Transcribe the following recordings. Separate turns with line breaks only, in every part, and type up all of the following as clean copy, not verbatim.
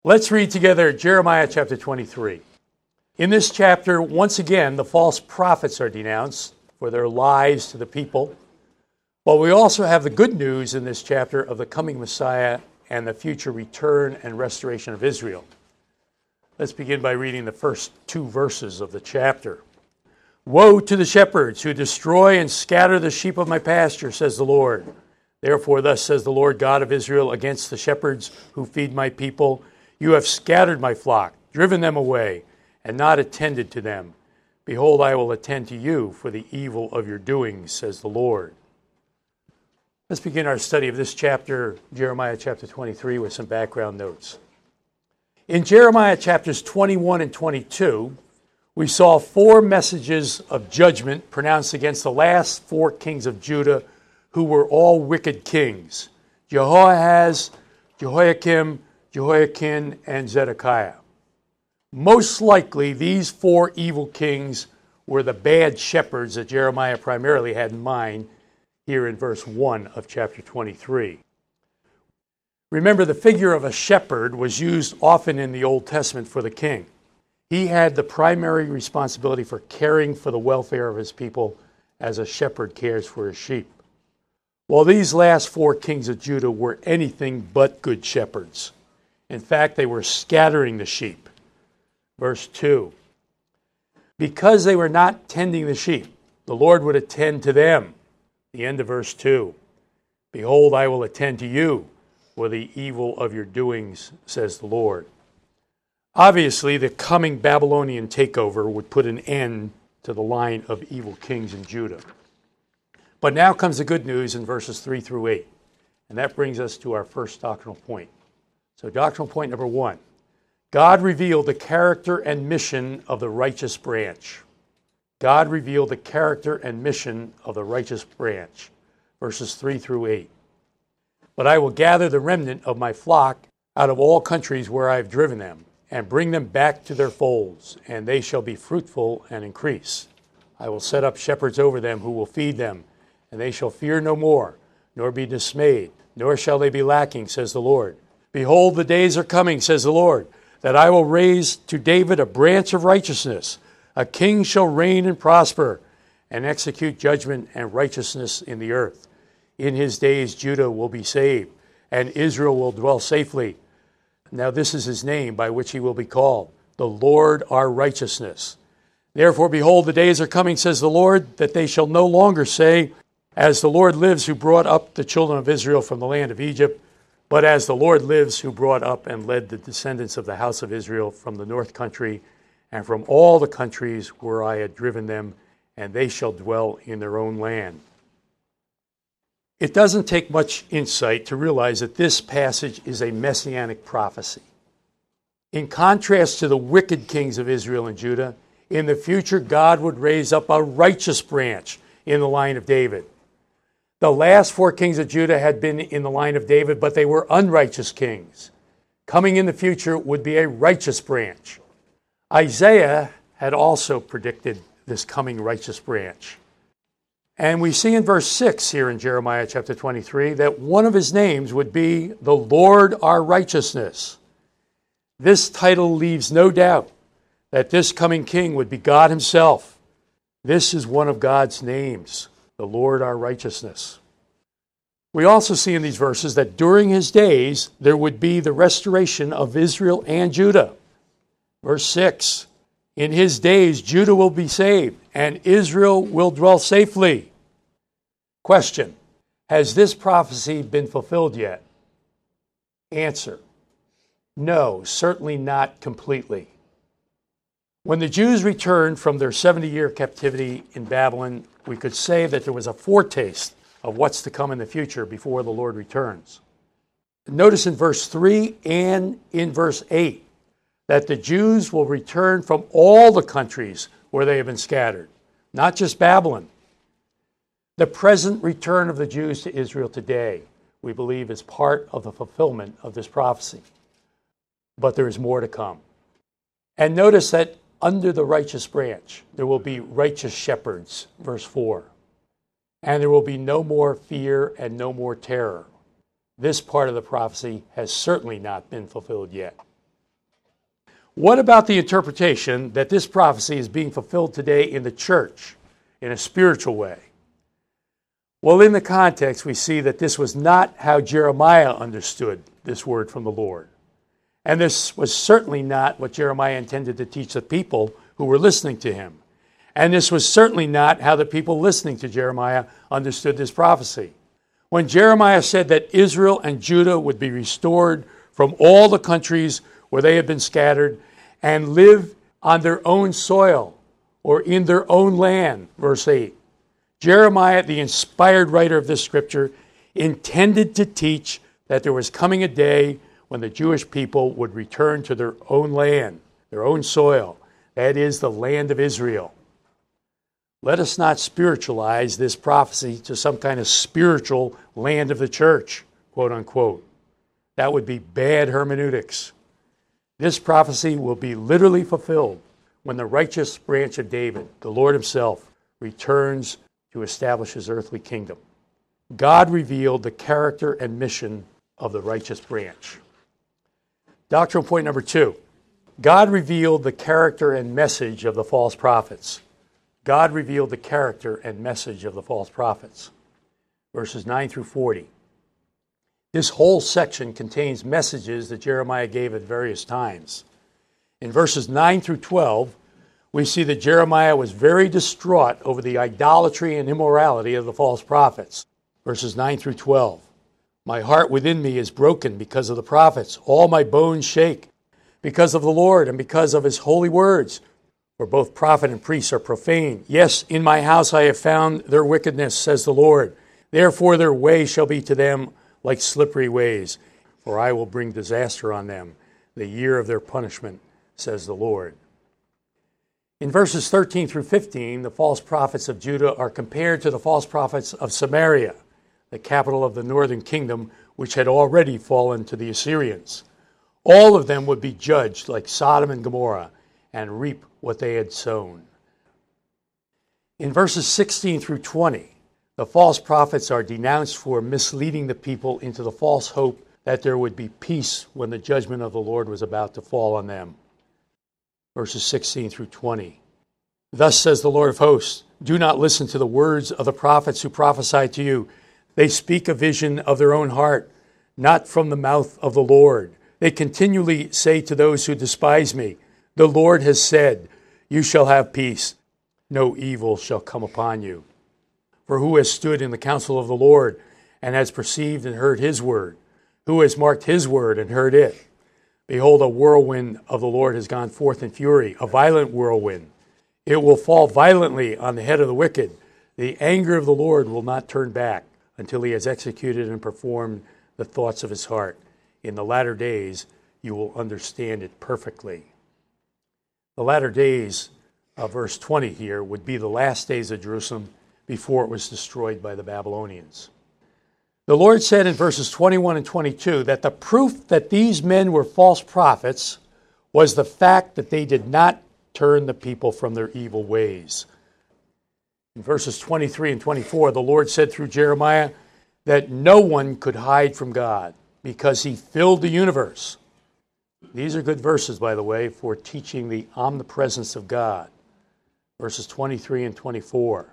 Let's read together Jeremiah chapter 23. In this chapter, once again, the false prophets are denounced for their lies to the people. But we also have the good news in this chapter of the coming Messiah and the future return and restoration of Israel. Let's begin by reading the first two verses of the chapter. Woe to the shepherds who destroy and scatter the sheep of my pasture, says the Lord. Therefore, thus says the Lord God of Israel against the shepherds who feed my people. You have scattered my flock, driven them away, and not attended to them. Behold, I will attend to you for the evil of your doings, says the Lord. Let's begin our study of this chapter, Jeremiah chapter 23, with some background notes. In Jeremiah chapters 21 and 22, we saw four messages of judgment pronounced against the last four kings of Judah, who were all wicked kings: Jehoahaz, Jehoiakim, Jehoiakim, and Zedekiah. Most likely, these four evil kings were the bad shepherds that Jeremiah primarily had in mind here in verse 1 of chapter 23. Remember, the figure of a shepherd was used often in the Old Testament for the king. He had the primary responsibility for caring for the welfare of his people as a shepherd cares for his sheep. Well, these last four kings of Judah were anything but good shepherds. In fact, they were scattering the sheep. Verse 2. Because they were not tending the sheep, the Lord would attend to them. The end of verse 2. Behold, I will attend to you for the evil of your doings, says the Lord. Obviously, the coming Babylonian takeover would put an end to the line of evil kings in Judah. But now comes the good news in verses 3 through 8. And that brings us to our first doctrinal point. So doctrinal point number 1. God revealed the character and mission of the righteous branch. God revealed the character and mission of the righteous branch. Verses 3 through 8. But I will gather the remnant of my flock out of all countries where I have driven them, and bring them back to their folds, and they shall be fruitful and increase. I will set up shepherds over them who will feed them, and they shall fear no more, nor be dismayed, nor shall they be lacking, says the Lord. Behold, the days are coming, says the Lord, that I will raise to David a branch of righteousness. A king shall reign and prosper, and execute judgment and righteousness in the earth. In his days Judah will be saved, and Israel will dwell safely. Now this is his name by which he will be called, the Lord our righteousness. Therefore, behold, the days are coming, says the Lord, that they shall no longer say, as the Lord lives who brought up the children of Israel from the land of Egypt, but as the Lord lives who brought up and led the descendants of the house of Israel from the north country and from all the countries where I had driven them, and they shall dwell in their own land. It doesn't take much insight to realize that this passage is a messianic prophecy. In contrast to the wicked kings of Israel and Judah, in the future God would raise up a righteous branch in the line of David. The last four kings of Judah had been in the line of David, but they were unrighteous kings. Coming in the future would be a righteous branch. Isaiah had also predicted this coming righteous branch. And we see in verse 6 here in Jeremiah chapter 23 that one of his names would be the Lord our righteousness. This title leaves no doubt that this coming king would be God himself. This is one of God's names, the Lord our righteousness. We also see in these verses that during his days there would be the restoration of Israel and Judah. Verse 6, in his days Judah will be saved and Israel will dwell safely. Question, has this prophecy been fulfilled yet? Answer, no, certainly not completely. When the Jews returned from their 70-year captivity in Babylon, we could say that there was a foretaste of what's to come in the future before the Lord returns. Notice in verse 3 and in verse 8 that the Jews will return from all the countries where they have been scattered, not just Babylon. The present return of the Jews to Israel today, we believe, is part of the fulfillment of this prophecy. But there is more to come. And notice that under the righteous branch, there will be righteous shepherds, verse 4. And there will be no more fear and no more terror. This part of the prophecy has certainly not been fulfilled yet. What about the interpretation that this prophecy is being fulfilled today in the church in a spiritual way? Well, in the context, we see that this was not how Jeremiah understood this word from the Lord. And this was certainly not what Jeremiah intended to teach the people who were listening to him. And this was certainly not how the people listening to Jeremiah understood this prophecy. When Jeremiah said that Israel and Judah would be restored from all the countries where they had been scattered and live on their own soil or in their own land, verse 8, Jeremiah, the inspired writer of this scripture, intended to teach that there was coming a day when the Jewish people would return to their own land, their own soil, that is, the land of Israel. Let us not spiritualize this prophecy to some kind of spiritual land of the church, quote unquote. That would be bad hermeneutics. This prophecy will be literally fulfilled when the righteous branch of David, the Lord himself, returns to establish his earthly kingdom. God revealed the character and mission of the righteous branch. Doctrinal point number 2. God revealed the character and message of the false prophets. God revealed the character and message of the false prophets. Verses 9 through 40. This whole section contains messages that Jeremiah gave at various times. In verses 9 through 12, we see that Jeremiah was very distraught over the idolatry and immorality of the false prophets. Verses 9 through 12. My heart within me is broken because of the prophets. All my bones shake because of the Lord and because of his holy words. For both prophet and priest are profane. Yes, in my house I have found their wickedness, says the Lord. Therefore their way shall be to them like slippery ways, for I will bring disaster on them, the year of their punishment, says the Lord. In verses 13 through 15, the false prophets of Judah are compared to the false prophets of Samaria, the capital of the northern kingdom, which had already fallen to the Assyrians. All of them would be judged like Sodom and Gomorrah and reap what they had sown. In verses 16 through 20, the false prophets are denounced for misleading the people into the false hope that there would be peace when the judgment of the Lord was about to fall on them. Verses 16 through 20. Thus says the Lord of hosts, do not listen to the words of the prophets who prophesy to you. They speak a vision of their own heart, not from the mouth of the Lord. They continually say to those who despise me, the Lord has said, you shall have peace. No evil shall come upon you. For who has stood in the counsel of the Lord and has perceived and heard his word? Who has marked his word and heard it? Behold, a whirlwind of the Lord has gone forth in fury, a violent whirlwind. It will fall violently on the head of the wicked. The anger of the Lord will not turn back until he has executed and performed the thoughts of his heart. In the latter days, you will understand it perfectly. The latter days, verse 20 here, would be the last days of Jerusalem before it was destroyed by the Babylonians. The Lord said in verses 21 and 22 that the proof that these men were false prophets was the fact that they did not turn the people from their evil ways. In verses 23 and 24, the Lord said through Jeremiah that no one could hide from God because he filled the universe. These are good verses, by the way, for teaching the omnipresence of God. Verses 23 and 24.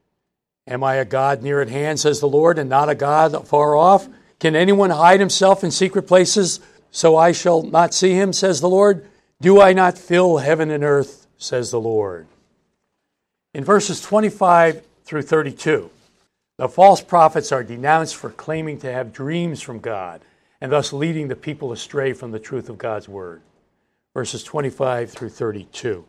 Am I a God near at hand, says the Lord, and not a God far off? Can anyone hide himself in secret places so I shall not see him, says the Lord? Do I not fill heaven and earth, says the Lord? In verses 25 through 32, the false prophets are denounced for claiming to have dreams from God and thus leading the people astray from the truth of God's word. Verses 25 through 32.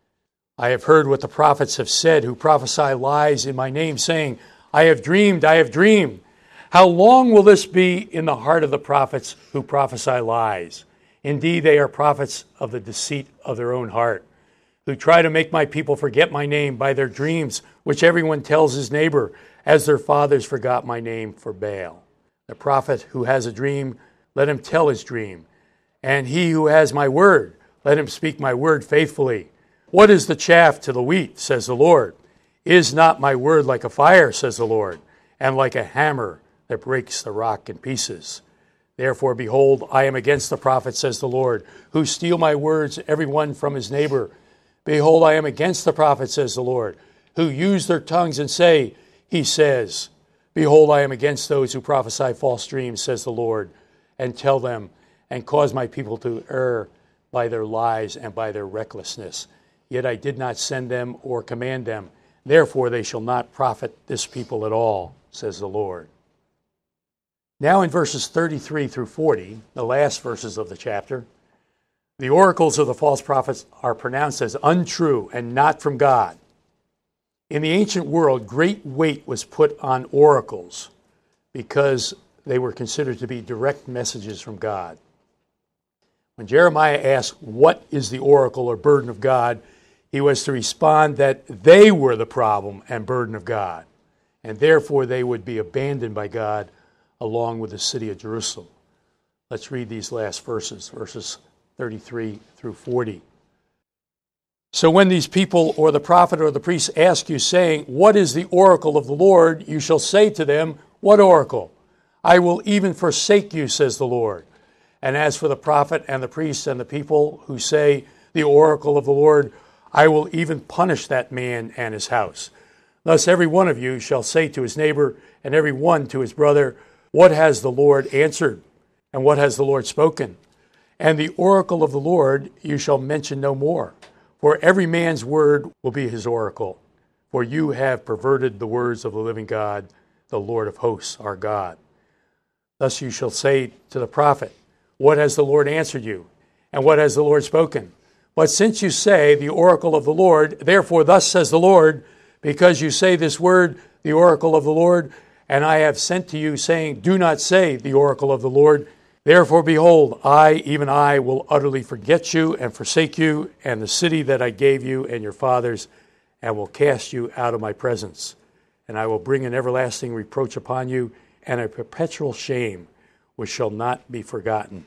I have heard what the prophets have said who prophesy lies in my name, saying, I have dreamed, I have dreamed. How long will this be in the heart of the prophets who prophesy lies? Indeed, they are prophets of the deceit of their own heart, who try to make my people forget my name by their dreams, which everyone tells his neighbor, as their fathers forgot my name for Baal. The prophet who has a dream, let him tell his dream. And he who has my word, let him speak my word faithfully. What is the chaff to the wheat, says the Lord? Is not my word like a fire, says the Lord, and like a hammer that breaks the rock in pieces? Therefore, behold, I am against the prophets, says the Lord, who steal my words, every one from his neighbor. Behold, I am against the prophets, says the Lord, who use their tongues and say, he says. Behold, I am against those who prophesy false dreams, says the Lord, and tell them, and cause my people to err by their lies and by their recklessness. Yet I did not send them or command them. Therefore they shall not profit this people at all, says the Lord. Now in verses 33 through 40, the last verses of the chapter, the oracles of the false prophets are pronounced as untrue and not from God. In the ancient world, great weight was put on oracles because they were considered to be direct messages from God. When Jeremiah asked, what is the oracle or burden of God, he was to respond that they were the problem and burden of God, and therefore they would be abandoned by God along with the city of Jerusalem. Let's read these last verses 33 through 40. So when these people or the prophet or the priest ask you, saying, what is the oracle of the Lord? You shall say to them, what oracle? I will even forsake you, says the Lord. And as for the prophet and the priest and the people who say, the oracle of the Lord, I will even punish that man and his house. Thus every one of you shall say to his neighbor and every one to his brother, what has the Lord answered? And what has the Lord spoken? And the oracle of the Lord you shall mention no more. For every man's word will be his oracle. For you have perverted the words of the living God, the Lord of hosts, our God. Thus you shall say to the prophet, what has the Lord answered you? And what has the Lord spoken? But since you say the oracle of the Lord, therefore thus says the Lord, because you say this word, the oracle of the Lord, and I have sent to you, saying, do not say the oracle of the Lord. Therefore, behold, I, even I, will utterly forget you and forsake you, and the city that I gave you and your fathers, and will cast you out of my presence. And I will bring an everlasting reproach upon you, and a perpetual shame, which shall not be forgotten.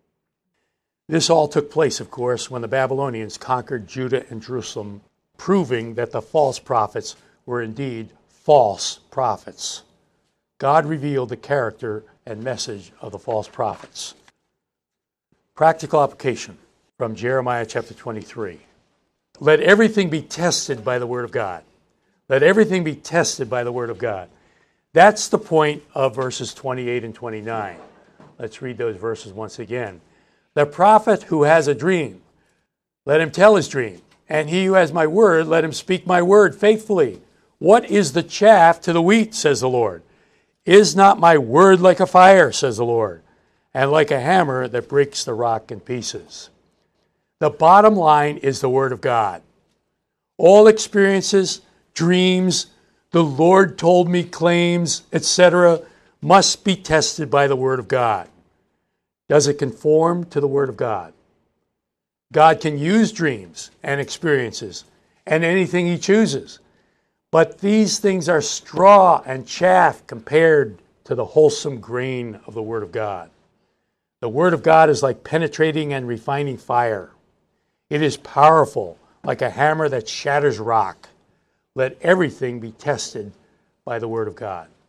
This all took place, of course, when the Babylonians conquered Judah and Jerusalem, proving that the false prophets were indeed false prophets. God revealed the character and message of the false prophets. Practical application from Jeremiah chapter 23. Let everything be tested by the word of God. Let everything be tested by the word of God. That's the point of verses 28 and 29. Let's read those verses once again. The prophet who has a dream, let him tell his dream. And he who has my word, let him speak my word faithfully. What is the chaff to the wheat, says the Lord? Is not my word like a fire, says the Lord, and like a hammer that breaks the rock in pieces? The bottom line is the word of God. All experiences, dreams, the Lord told me claims, etc., must be tested by the word of God. Does it conform to the word of God? God can use dreams and experiences and anything he chooses. But these things are straw and chaff compared to the wholesome grain of the Word of God. The Word of God is like penetrating and refining fire. It is powerful, like a hammer that shatters rock. Let everything be tested by the Word of God.